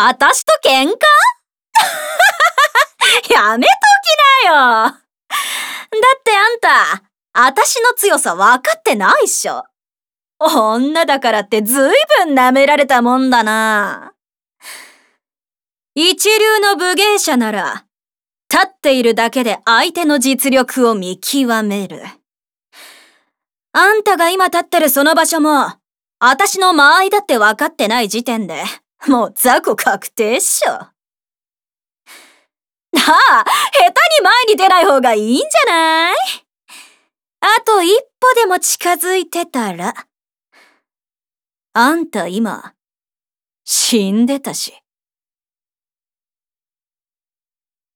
私と喧嘩やめときなよ。だってあんた、私の強さ分かってないっしょ。女だからってずいぶん舐められたもんだな。一流の武芸者なら、立っているだけで相手の実力を見極める。あんたが今立ってるその場所も、私の間合いだって分かってない時点で、もう雑魚確定っしょ。下手に前に出ない方がいいんじゃない？あと一歩でも近づいてたら。あんた今、死んでたし。